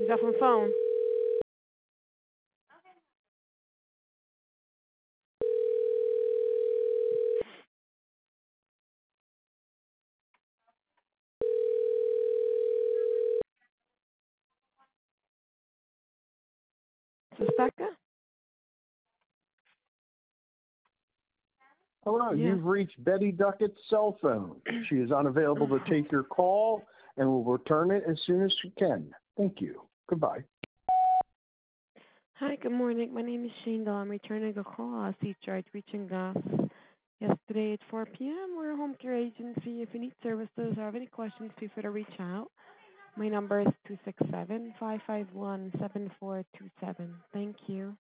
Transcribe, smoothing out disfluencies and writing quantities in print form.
He's off on the phone. Is this Becca? Hello, Yeah. you've reached Betty Duckett's cell phone. She is unavailable to take your call and will return it as soon as she can. Thank you. Goodbye. Hi, good morning. My name is Shane Dahl. I'm returning a call. I see you tried reaching us yesterday at 4 p.m. We're a home care agency. If you need services or have any questions, feel free to reach out. My number is 267-551-7427. Thank you.